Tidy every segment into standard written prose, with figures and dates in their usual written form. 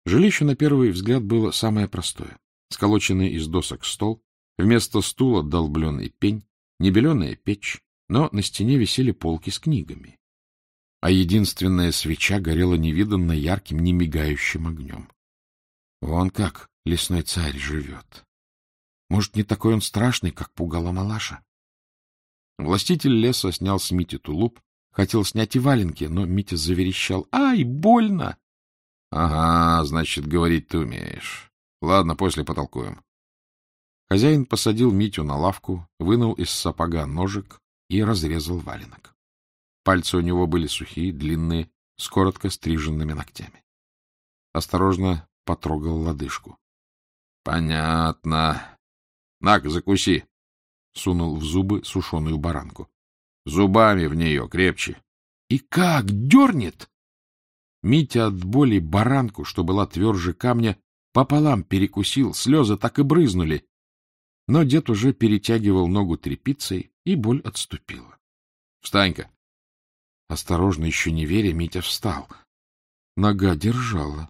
Жилище, на первый взгляд, было самое простое. Сколоченный из досок стол, вместо стула долбленный пень, небеленая печь, но на стене висели полки с книгами. А единственная свеча горела невиданно ярким, немигающим огнем. Вон как лесной царь живет. Может, не такой он страшный, как пугала Малаша? Властитель леса снял с Мити тулуп, хотел снять и валенки, но Митя заверещал: «Ай, больно!» — Ага, значит, говорить ты умеешь. Ладно, после потолкуем. Хозяин посадил Митю на лавку, вынул из сапога ножик и разрезал валенок. Пальцы у него были сухие, длинные, с коротко стриженными ногтями. Осторожно потрогал лодыжку. — Понятно. На-ка, закуси. Сунул в зубы сушеную баранку. Зубами в нее крепче. И как дернет! Митя от боли баранку, что была тверже камня, пополам перекусил, слезы так и брызнули. Но дед уже перетягивал ногу тряпицей, и боль отступила. — Встань-ка! Осторожно, еще не веря, Митя встал. Нога держала.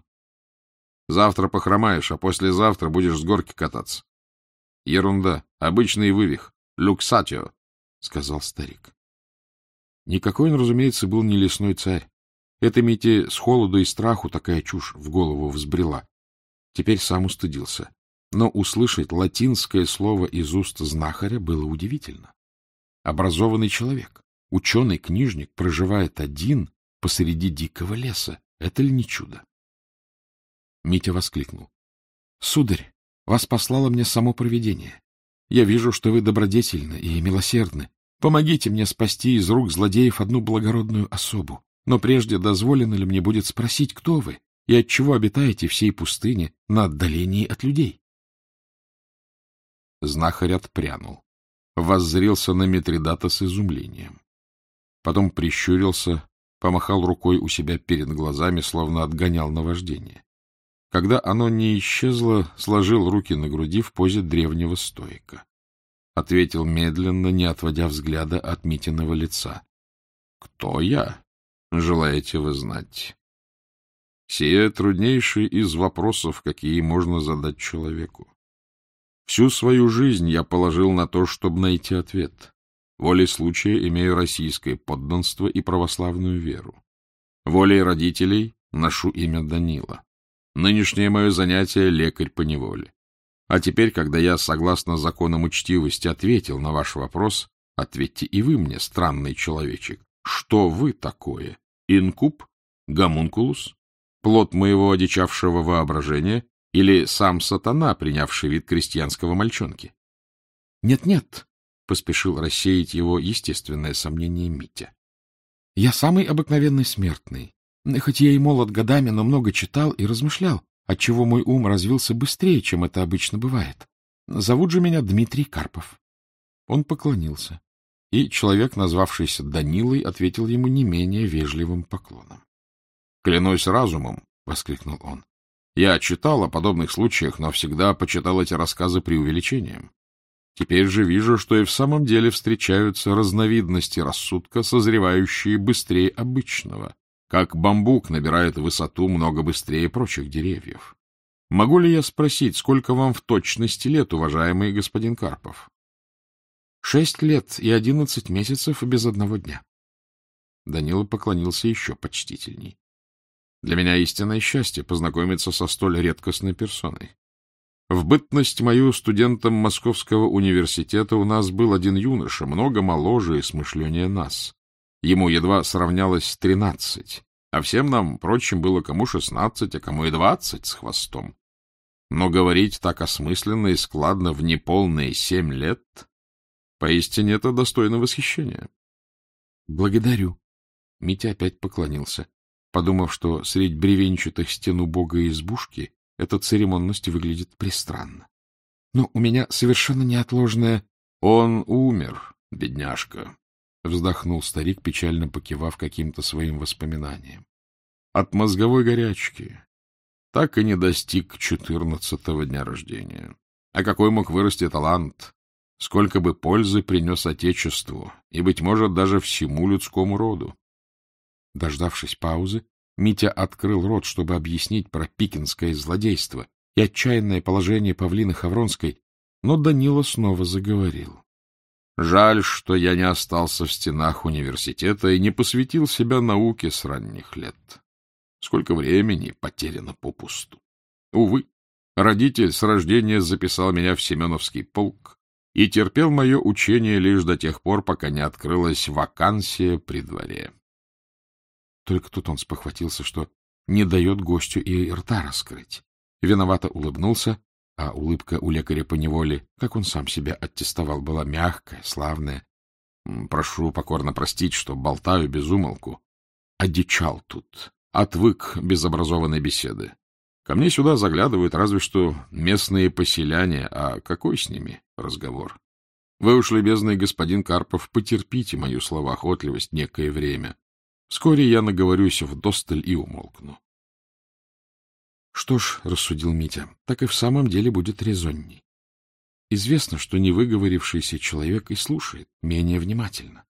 — Завтра похромаешь, а послезавтра будешь с горки кататься. — Ерунда, обычный вывих. Люксатио, — сказал старик. Никакой он, разумеется, был не лесной царь. Это Мите с холоду и страху такая чушь в голову взбрела. Теперь сам устыдился. Но услышать латинское слово из уст знахаря было удивительно. Образованный человек, ученый-книжник, проживает один посреди дикого леса. Это ли не чудо? Митя воскликнул: — Сударь, вас послало мне само провидение. Я вижу, что вы добродетельны и милосердны. Помогите мне спасти из рук злодеев одну благородную особу. Но прежде дозволено ли мне будет спросить, кто вы и отчего обитаете в сей пустыне на отдалении от людей? Знахарь отпрянул, воззрился на Митридата с изумлением. Потом прищурился, помахал рукой у себя перед глазами, словно отгонял наваждение. Когда оно не исчезло, сложил руки на груди в позе древнего стоика. Ответил медленно, не отводя взгляда от Митиного лица. — Кто я? Желаете вы знать? Сие труднейший из вопросов, какие можно задать человеку. Всю свою жизнь я положил на то, чтобы найти ответ. Волей случая имею российское подданство и православную веру. Волей родителей ношу имя Данила. Нынешнее мое занятие — лекарь по неволе. А теперь, когда я, согласно законам учтивости, ответил на ваш вопрос, ответьте и вы мне, странный человечек, что вы такое? Инкуб? Гомункулус? Плод моего одичавшего воображения? Или сам сатана, принявший вид крестьянского мальчонки? Нет, — поспешил рассеять его естественное сомнение Митя. — Я самый обыкновенный смертный. Хоть я и молод годами, но много читал и размышлял, отчего мой ум развился быстрее, чем это обычно бывает. Зовут же меня Дмитрий Карпов. Он поклонился, и человек, назвавшийся Данилой, ответил ему не менее вежливым поклоном. — Клянусь разумом! — воскликнул он. — Я читал о подобных случаях, но всегда почитал эти рассказы преувеличением. Теперь же вижу, что и в самом деле встречаются разновидности рассудка, созревающие быстрее обычного, как бамбук набирает высоту много быстрее прочих деревьев. Могу ли я спросить, сколько вам в точности лет, уважаемый господин Карпов? 6 лет и 11 месяцев без одного дня. Данила поклонился еще почтительней. Для меня истинное счастье познакомиться со столь редкостной персоной. В бытность мою студентом Московского университета у нас был один юноша, много моложе и смышленнее нас. Ему едва сравнялось 13, а всем нам, прочим, было кому 16, а кому и 20 с хвостом. Но говорить так осмысленно и складно в неполные 7 лет, поистине это достойно восхищения. — Благодарю. Митя опять поклонился, подумав, что средь бревенчатых стен убогой избушки эта церемонность выглядит пристранно. Но у меня совершенно неотложное... — Он умер, бедняжка, — вздохнул старик, печально покивав каким-то своим воспоминанием. — От мозговой горячки. Так и не достиг 14-го дня рождения. А какой мог вырасти талант? Сколько бы пользы принес Отечеству и, быть может, даже всему людскому роду? Дождавшись паузы, Митя открыл рот, чтобы объяснить про пикинское злодейство и отчаянное положение Павлины Хавронской, но Данила снова заговорил. Жаль, что я не остался в стенах университета и не посвятил себя науке с ранних лет. Сколько времени потеряно попусту. Увы, родитель с рождения записал меня в Семеновский полк и терпел мое учение лишь до тех пор, пока не открылась вакансия при дворе. Только тут он спохватился, что не дает гостю и рта раскрыть. Виновато улыбнулся, а улыбка у лекаря поневоле, как он сам себя аттестовал, была мягкая, славная. Прошу покорно простить, что болтаю без умолку. Одичал тут, отвык без образованной беседы. Ко мне сюда заглядывают разве что местные поселяне, а какой с ними разговор? Вы уж, любезный господин Карпов, потерпите мою словоохотливость некое время. Вскоре я наговорюсь вдосталь и умолкну. Что ж, — рассудил Митя, — так и в самом деле будет резонней. Известно, что невыговорившийся человек и слушает менее внимательно.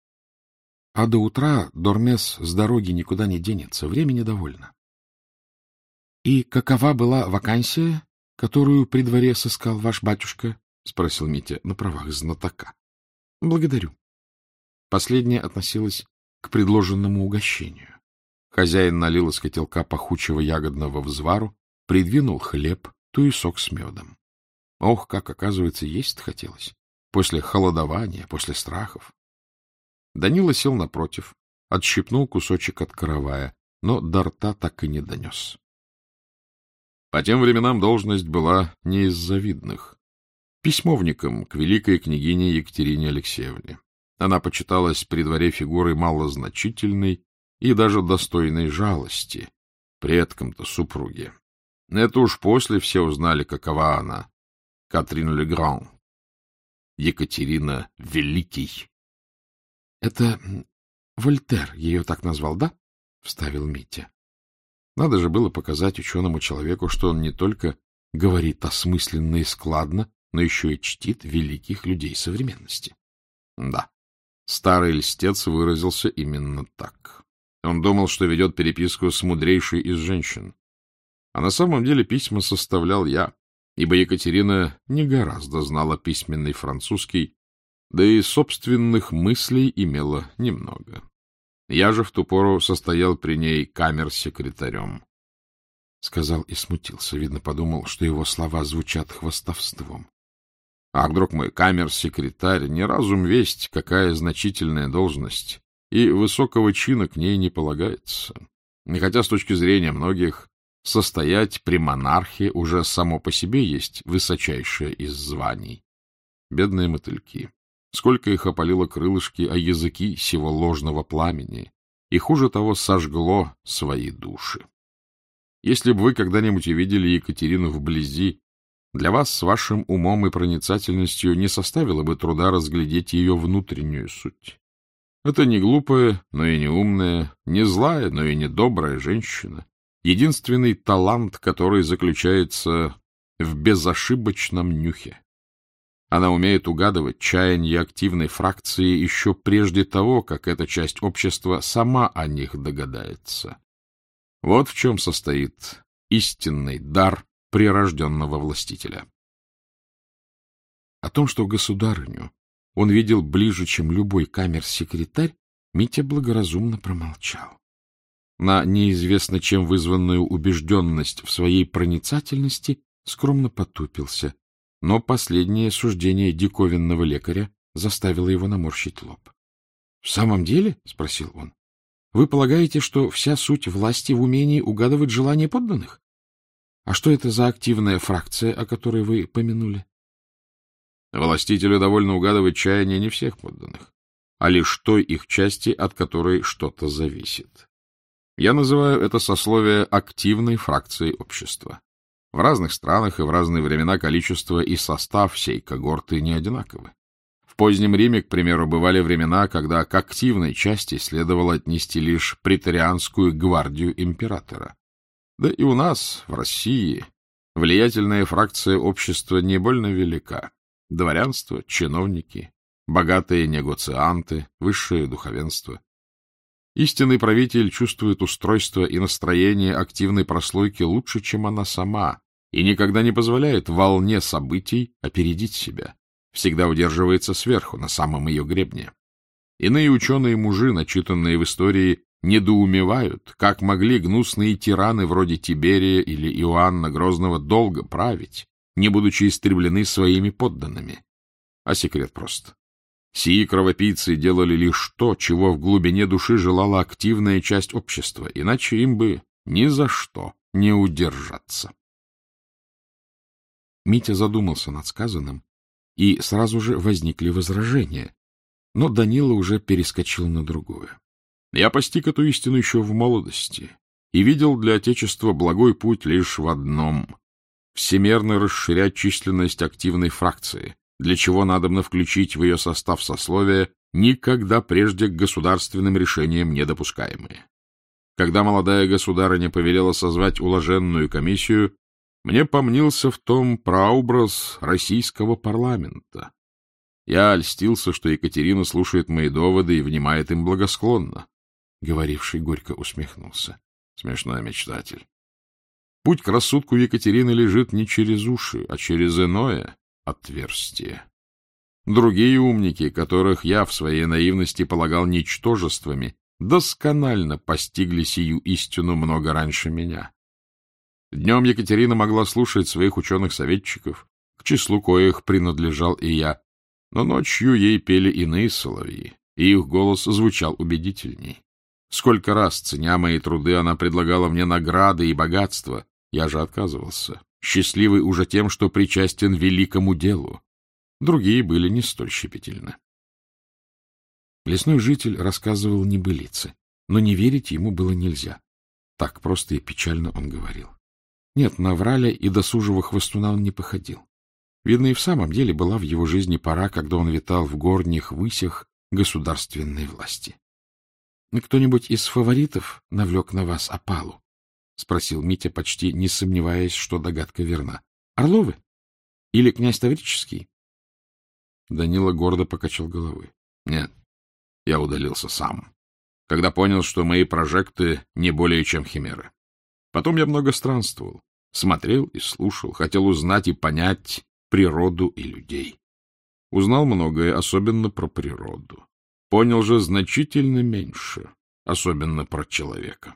А до утра Дормес с дороги никуда не денется, времени довольно. — И какова была вакансия, которую при дворе сыскал ваш батюшка? — спросил Митя на правах знатока. — Благодарю. Последняя относилась к предложенному угощению. Хозяин налил из котелка пахучего ягодного взвару, придвинул хлеб, туесок с медом. Ох, как, оказывается, есть хотелось. После холодования, после страхов. Данила сел напротив, отщипнул кусочек от каравая, но до рта так и не донес. По тем временам должность была не из завидных. Письмовником к великой княгине Екатерине Алексеевне. Она почиталась при дворе фигурой малозначительной и даже достойной жалости, предкам-то супруги. Это уж после все узнали, какова она, Катрин ле Гран, Екатерина Великий. — Это Вольтер ее так назвал, да? — вставил Митя. Надо же было показать ученому человеку, что он не только говорит осмысленно и складно, но еще и чтит великих людей современности. Да, старый льстец выразился именно так. Он думал, что ведет переписку с мудрейшей из женщин. А на самом деле письма составлял я, ибо Екатерина не гораздо знала письменный французский, да и собственных мыслей имела немного. Я же в ту пору состоял при ней камер-секретарем. Сказал и смутился, видно, подумал, что его слова звучат хвастовством. Ах, друг мой, камер-секретарь, не разум весть, какая значительная должность, и высокого чина к ней не полагается. И хотя с точки зрения многих состоять при монархе уже само по себе есть высочайшее из званий. Бедные мотыльки. Сколько их опалило крылышки, а языки сего ложного пламени, и хуже того сожгло свои души. Если бы вы когда-нибудь увидели Екатерину вблизи, для вас с вашим умом и проницательностью не составило бы труда разглядеть ее внутреннюю суть. Это не глупая, но и не умная, не злая, но и не добрая женщина. Единственный талант, который заключается в безошибочном нюхе. Она умеет угадывать чаяния активной фракции еще прежде того, как эта часть общества сама о них догадается. Вот в чем состоит истинный дар прирожденного властителя. О том, что государыню он видел ближе, чем любой камер-секретарь, Митя благоразумно промолчал. На неизвестно чем вызванную убежденность в своей проницательности скромно потупился, но последнее суждение диковинного лекаря заставило его наморщить лоб. — В самом деле? — спросил он. — Вы полагаете, что вся суть власти в умении угадывать желания подданных? А что это за активная фракция, о которой вы помянули? Властителю довольно угадывать чаяния не всех подданных, а лишь той их части, от которой что-то зависит. Я называю это сословие активной фракцией общества. В разных странах и в разные времена количество и состав всей когорты не одинаковы. В позднем Риме, к примеру, бывали времена, когда к активной части следовало отнести лишь преторианскую гвардию императора. Да и у нас, в России, влиятельная фракция общества не больно велика. Дворянство, чиновники, богатые негоцианты, высшее духовенство. Истинный правитель чувствует устройство и настроение активной прослойки лучше, чем она сама, и никогда не позволяет волне событий опередить себя. Всегда удерживается сверху, на самом ее гребне. Иные ученые-мужи, начитанные в истории, недоумевают, как могли гнусные тираны вроде Тиберия или Иоанна Грозного долго править, не будучи истреблены своими подданными. А секрет прост. Сии кровопийцы делали лишь то, чего в глубине души желала активная часть общества, иначе им бы ни за что не удержаться. Митя задумался над сказанным, и сразу же возникли возражения, но Данила уже перескочил на другое. Я постиг эту истину еще в молодости и видел для Отечества благой путь лишь в одном — всемерно расширять численность активной фракции, для чего надобно включить в ее состав сословия, никогда прежде к государственным решениям не допускаемые. Когда молодая государыня повелела созвать уложенную комиссию, мне помнился в том прообраз российского парламента. Я льстился, что Екатерина слушает мои доводы и внимает им благосклонно. Говоривший горько усмехнулся. Смешной мечтатель. Путь к рассудку Екатерины лежит не через уши, а через иное отверстие. Другие умники, которых я в своей наивности полагал ничтожествами, досконально постигли сию истину много раньше меня. Днем Екатерина могла слушать своих ученых-советчиков, к числу коих принадлежал и я, но ночью ей пели иные соловьи, и их голос звучал убедительней. Сколько раз, ценя мои труды, она предлагала мне награды и богатства, я же отказывался, счастливый уже тем, что причастен великому делу. Другие были не столь щепетильны. Лесной житель рассказывал небылицы, но не верить ему было нельзя. Так просто и печально он говорил. Нет, на враля и досужего хвостуна он не походил. Видно, и в самом деле была в его жизни пора, когда он витал в горних высях государственной власти. — Кто-нибудь из фаворитов навлек на вас опалу? — спросил Митя, почти не сомневаясь, что догадка верна. — Орловы? Или князь Таврический? Данила гордо покачал головой. — Нет, я удалился сам, когда понял, что мои прожекты не более чем химеры. Потом я много странствовал, смотрел и слушал, хотел узнать и понять природу и людей. Узнал многое, особенно про природу. Понял же значительно меньше, особенно про человека.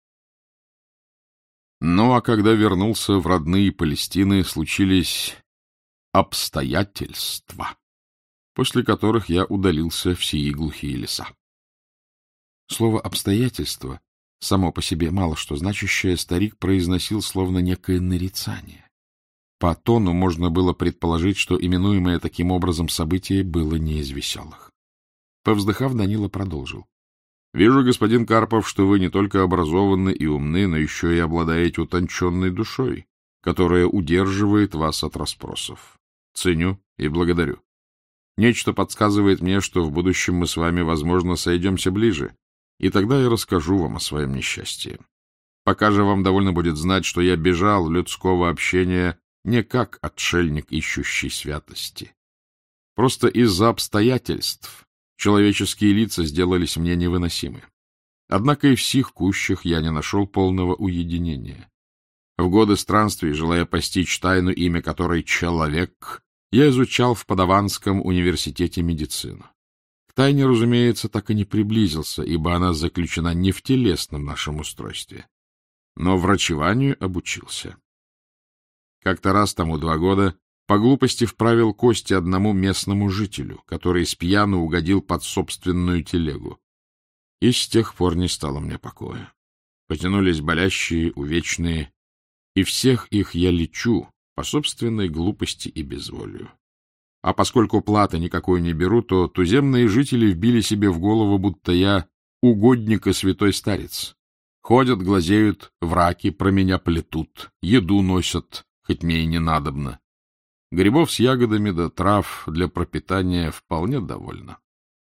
Ну, а когда вернулся в родные Палестины, случились обстоятельства, после которых я удалился в сии глухие леса. Слово «обстоятельства», само по себе мало что значащее, старик произносил словно некое нарицание. По тону можно было предположить, что именуемое таким образом событие было не из веселых. Повздыхав, Данила продолжил. — Вижу, господин Карпов, что вы не только образованы и умны, но еще и обладаете утонченной душой, которая удерживает вас от расспросов. Ценю и благодарю. Нечто подсказывает мне, что в будущем мы с вами, возможно, сойдемся ближе, и тогда я расскажу вам о своем несчастье. Пока же вам довольно будет знать, что я бежал людского общения не как отшельник, ищущий святости. Просто из-за обстоятельств человеческие лица сделались мне невыносимы. Однако и в сих кущах я не нашел полного уединения. В годы странствий, желая постичь тайну, имя которой человек, я изучал в Падаванском университете медицину. К тайне, разумеется, так и не приблизился, ибо она заключена не в телесном нашем устройстве, но врачеванию обучился. Как-то раз тому 2 года по глупости вправил кости одному местному жителю, который спьяну угодил под собственную телегу. И с тех пор не стало мне покоя. Потянулись болящие, увечные, и всех их я лечу по собственной глупости и безволию. А поскольку платы никакой не беру, то туземные жители вбили себе в голову, будто я угодник и святой старец. Ходят, глазеют, враки про меня плетут, еду носят, хоть мне и не надобно. Грибов с ягодами да трав для пропитания вполне довольно.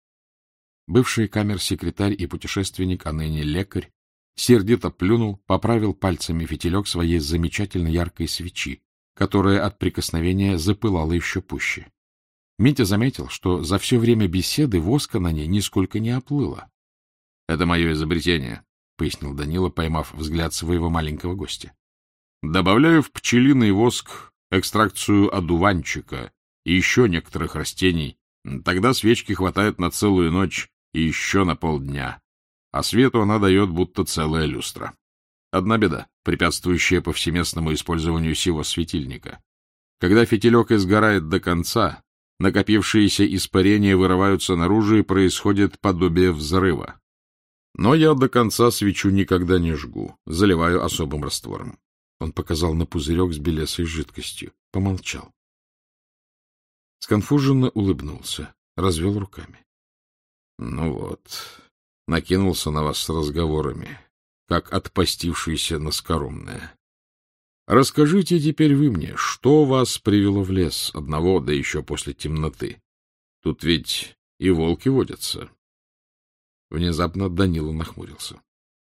Бывший камер-секретарь и путешественник, а ныне лекарь, сердито плюнул, поправил пальцами фитилек своей замечательно яркой свечи, которая от прикосновения запылала еще пуще. Митя заметил, что за все время беседы воска на ней нисколько не оплыло. — Это мое изобретение, — пояснил Данила, поймав взгляд своего маленького гостя. — Добавляю в пчелиный воск экстракцию одуванчика и еще некоторых растений. Тогда свечки хватает на целую ночь и еще на полдня, а свету она дает будто целая люстра. Одна беда, препятствующая повсеместному использованию сего светильника. Когда фитилек изгорает до конца, накопившиеся испарения вырываются наружу, и происходит подобие взрыва. Но я до конца свечу никогда не жгу, заливаю особым раствором. Он показал на пузырек с белесой жидкостью. Помолчал. Сконфуженно улыбнулся, развел руками. — Ну вот, накинулся на вас с разговорами, как отпостившийся наскоромная. Расскажите теперь вы мне, что вас привело в лес одного, да еще после темноты? Тут ведь и волки водятся. Внезапно Данила нахмурился.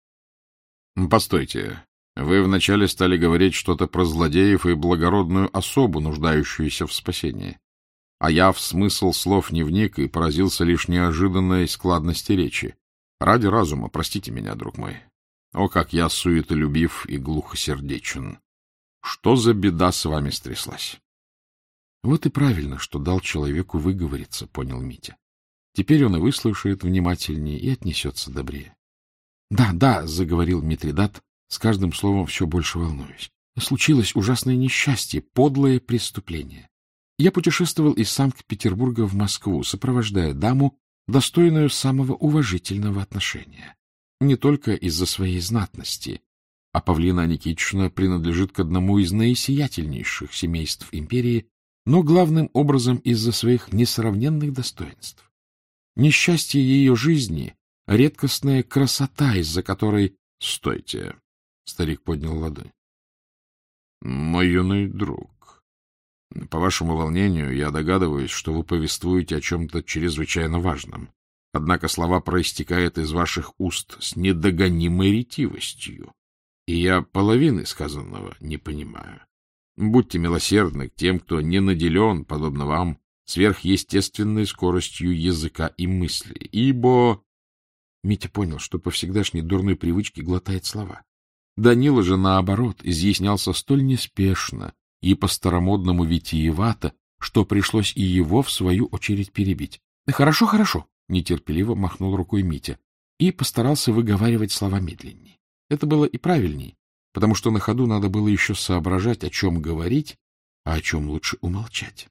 — Постойте, вы вначале стали говорить что-то про злодеев и благородную особу, нуждающуюся в спасении. А я в смысл слов не вник и поразился лишь неожиданной складности речи. Ради разума, простите меня, друг мой. О, как я суетолюбив и глухосердечен! Что за беда с вами стряслась? Вот и правильно, что дал человеку выговориться, понял Митя. Теперь он и выслушает внимательнее и отнесется добрее. Да, — заговорил Митридат, с каждым словом все больше волнуюсь. Случилось ужасное несчастье, подлое преступление. Я путешествовал из Санкт-Петербурга в Москву, сопровождая даму, достойную самого уважительного отношения. Не только из-за своей знатности, а Павлина Никитична принадлежит к одному из наисиятельнейших семейств империи, но главным образом из-за своих несравненных достоинств. Несчастье ее жизни — редкостная красота, из-за которой... — Стойте! — старик поднял ладонь. — Мой юный друг, по вашему волнению я догадываюсь, что вы повествуете о чем-то чрезвычайно важном. Однако слова проистекают из ваших уст с недогонимой ретивостью, и я половины сказанного не понимаю. Будьте милосердны к тем, кто не наделен, подобно вам, сверхъестественной скоростью языка и мысли, ибо... Митя понял, что по всегдашней дурной привычке глотает слова. Данила же, наоборот, изъяснялся столь неспешно и по-старомодному витиевато, что пришлось и его, в свою очередь, перебить. — Хорошо, хорошо, — нетерпеливо махнул рукой Митя и постарался выговаривать слова медленнее. Это было и правильней, потому что на ходу надо было еще соображать, о чем говорить, а о чем лучше умолчать.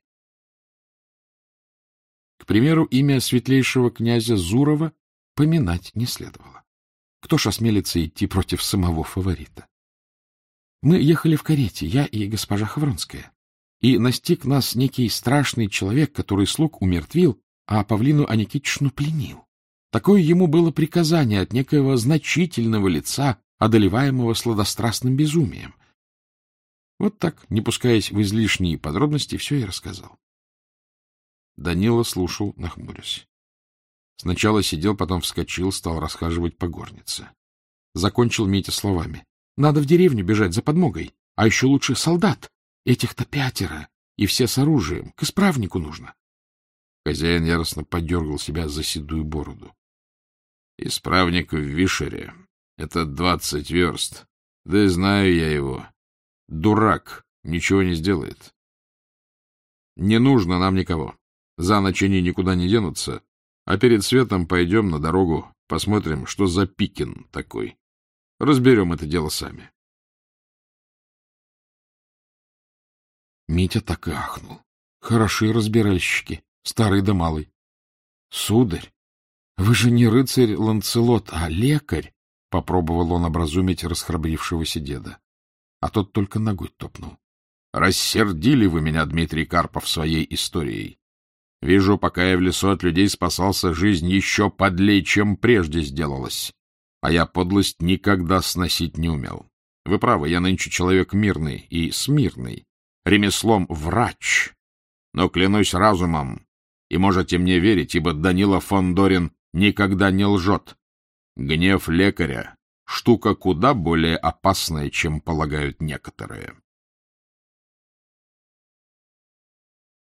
К примеру, имя светлейшего князя Зурова поминать не следовало. Кто ж осмелится идти против самого фаворита? Мы ехали в карете, я и госпожа Хавронская, и настиг нас некий страшный человек, который слуг умертвил, а Павлину Аникитичну пленил. Такое ему было приказание от некоего значительного лица, одолеваемого сладострастным безумием. Вот так, не пускаясь в излишние подробности, все и рассказал. Данила слушал, нахмурясь. Сначала сидел, потом вскочил, стал расхаживать по горнице. Закончил Митя словами. — Надо в деревню бежать за подмогой, а еще лучше солдат. Этих-то 5, и все с оружием. К исправнику нужно. Хозяин яростно подергал себя за седую бороду. — Исправник в Вишере. Это 20 верст. Да и знаю я его. Дурак, ничего не сделает. Не нужно нам никого. За ночь они никуда не денутся, а перед светом пойдем на дорогу, посмотрим, что за Пикин такой. Разберем это дело сами. Митя так и ахнул. Хороши разбиральщики, старый да малый. — Сударь, вы же не рыцарь Ланцелот, а лекарь, — попробовал он образумить расхрабрившегося деда. А тот только ногой топнул. — Рассердили вы меня, Дмитрий Карпов, своей историей. Вижу, пока я в лесу от людей спасался, жизнь еще подлей, чем прежде сделалась. А я подлость никогда сносить не умел. Вы правы, я нынче человек мирный и смирный, ремеслом врач. Но клянусь разумом, и можете мне верить, ибо Данила фон Дорин никогда не лжет. Гнев лекаря — штука куда более опасная, чем полагают некоторые.